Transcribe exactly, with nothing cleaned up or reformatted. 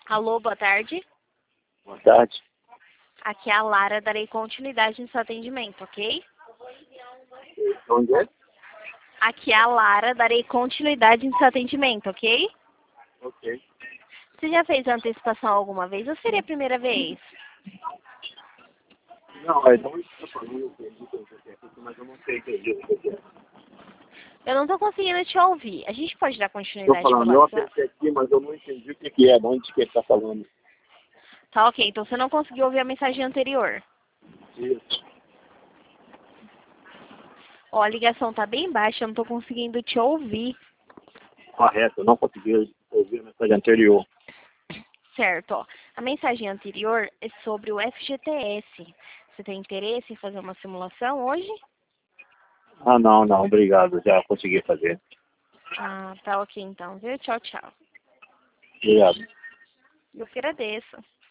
Alô, boa tarde. Boa tarde. Aqui é a Lara, darei continuidade no seu atendimento, ok? Onde é? Aqui é a Lara, darei continuidade no seu atendimento, ok? Ok. Você já fez antecipação alguma vez ou seria a primeira vez? Não, é de onde você está falando, eu entendi o que você quer, mas eu não sei entender o que você quer. Eu não estou conseguindo te ouvir. A gente pode dar Estou continuidade falando, pelo eu WhatsApp? apertei aqui, mas eu não entendi o que que é, de onde que ele está falando. Tá ok, então você não conseguiu ouvir a mensagem anterior. Isso. Ó, a ligação tá bem baixa, eu não estou conseguindo te ouvir. Correto, eu não consegui ouvir a mensagem anterior. Certo, ó. A mensagem anterior é sobre o F G T S. Você tem interesse em fazer uma simulação hoje? Ah, não, não, obrigado, já consegui fazer. Ah, tá ok então, viu? Tchau, tchau. Obrigado. Eu que agradeço.